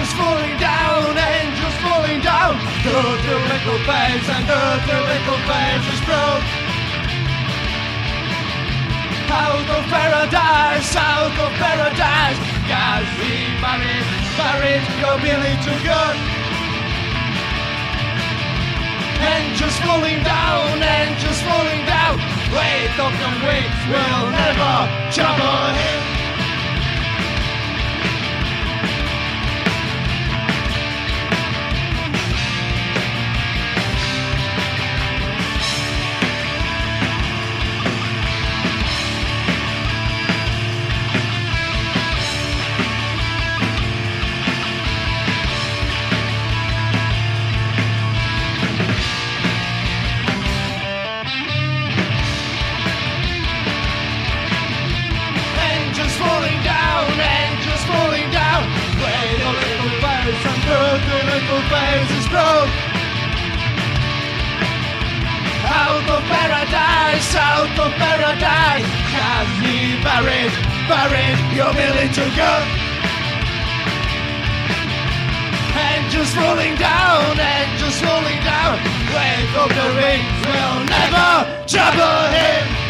Angels falling down, angels falling down. Dirty little babes and dirty little babes is broke. Out of paradise, out of paradise. Guys, we married, you're really too good. Angels falling down, angels falling down. Wait, don't wait, we'll never trouble him. Little face is broke. Out of paradise, out of paradise. Has me buried, you're willing to go. Angels falling down, angels falling down. Wave of the rings will never trouble him.